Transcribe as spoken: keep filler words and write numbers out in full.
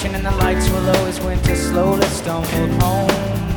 station and the lights were low as winter slowly stumbled home.